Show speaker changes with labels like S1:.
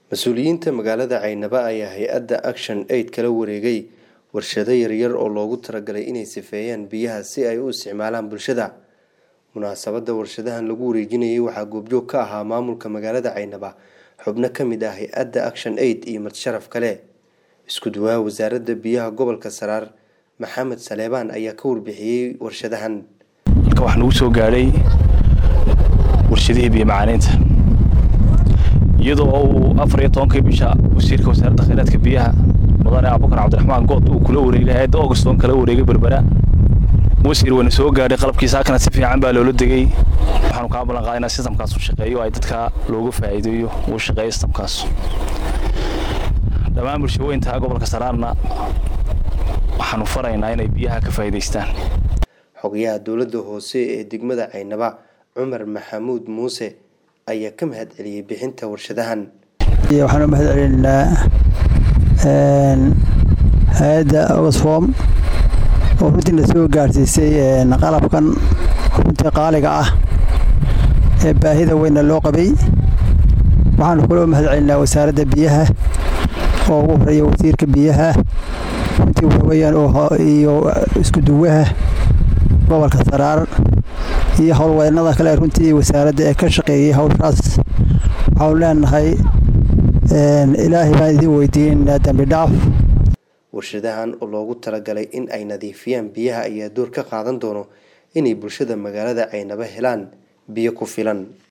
S1: Mas'uuliyiinta magaalada Caynaba ayaa hay'adda Action Aid kala wareegay warshado yaryar oo loogu talagalay inay sifeeyaan biyaha si ay u isticmaalaan bulshada. Munaasabadda warshadahan lagu wareejinayay waxaa goobjoog ka ahaa maamulka magaalada Caynaba, xubno ka mid ah hay'adda Action Aid iyo marti-sharaf kale. Isku duwaha wasaaradda biyaha gobolka Saraar Maxamed Saleebaan ayaa ka warbixiyay warshadahan.
S2: Waxaan ugu soo gaaray warshadihii biyo macaaneynta iyadoo uu 14 bisha wasiirka wasaaradda kheyraadka biyaha mudane Abubakar Cabdiraxmaan Good uu kula wareegay hay'adda Auguston kala wareegay Berbera. wasiir wana soo gaaray qalabkiisa kana si fiican baa loola degay. waxaan ka balan qaadanaa systemkaas uu shaqeeyo ay dadka loogu faa'iideeyo uu shaqeeyo systemkaas. dhammaan bulshooyinka gobolka Saraarna waxaan u faraynaa inay biyaha ka faa'iideystaan.
S1: Xogayaha dawladda hoose ee degmada Caynaba Cumar Maxamuud Muuse ayaa ka mahad celiyay bixinta warshadahan.
S3: waxaan u mahad celinaa hay'adda Oxfam oo runtii soo gaarsiisay qalabkan runtii qaaliga ah ee baahida weyn loo qabay. waxaan ku mahad celinaa wasaaradda biyaha oo ugu horeeyay wasiirka biyaha runtii weeyaan oo iyo isku duwaha gobolka Saraar iyo howlwadeennada kale runtii wasaaradda ee ka shaqeeyay howshaas. waxaan leenahay ilaahay baan idin weydiinaa dambi dhaaf.
S1: warshadahan oo loogu talagalay in ay nadiifiyaan biyaha ayaa door ka qaadan doono inay bulshada magaalada Caynaba helaan biyo ku filan.